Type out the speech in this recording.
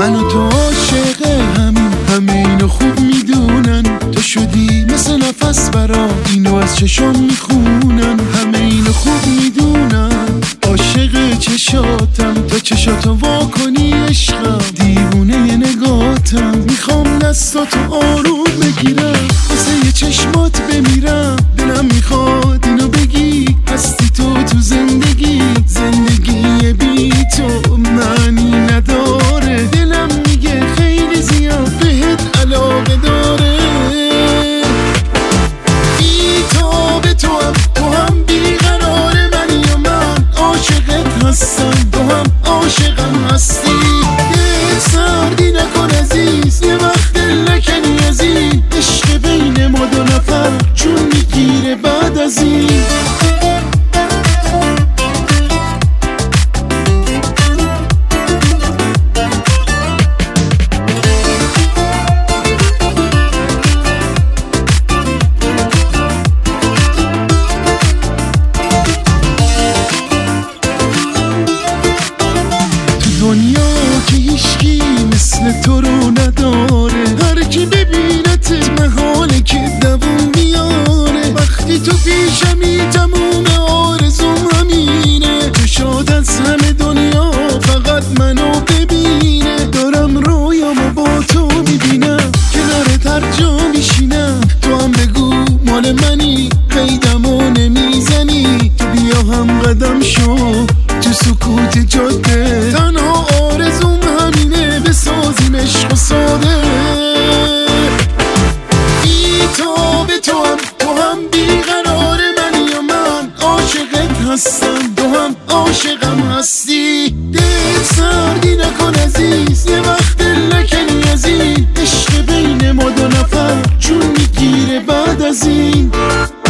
من و تو عاشق همه اینو خوب میدونن. تو شدی مثل نفس برا اینو از چشم میخونن. همه اینو خوب میدونن. عاشق چشاتم تا چشاتو وا کنی عشقم. دیوونه نگاتم میخوام دستاتو آروم بگیرم. واسه یه چشمات بمیرم. دلم میخواد اینو بگی هستی تو زندگی. زندگی بی تو معنی نداره. دلم میگه خیلی زیاد بهت علاقه داره. بی تو به تو هم بیقرار منی و من عاشقت هستم. تو هم عاشقم هستی. دل سردی نکن عزیز. یه وقت دل نکنی عزیز. عشق بین ما دو نفر چون میگیره بعد از این. دنیا که هیچکی مثل تو رو نداره. هر کی ببینت محاله که دووم بیاره. وقتی تو پیشمی تموم آرزوم همینه. چشات از همه دنیا فقط منو ببینه. دارم رویامو با تو میبینم. کنارت هر جا میشینم. تو هم بگو مال منی. قیدمو نمیزنی. تو بیا هم قدم شو تو سکوت جاده. تنها آرزوم همینه بسازیم عشق و ساده. بی تو به تو هم بیقرار منی و من عاشقت هستم. تو هم عاشقم هستی. دل سردی نکن عزیز. یه وقت دل نکنی عزیز. عشق بین ما دو نفر چون میگیره بعد از این.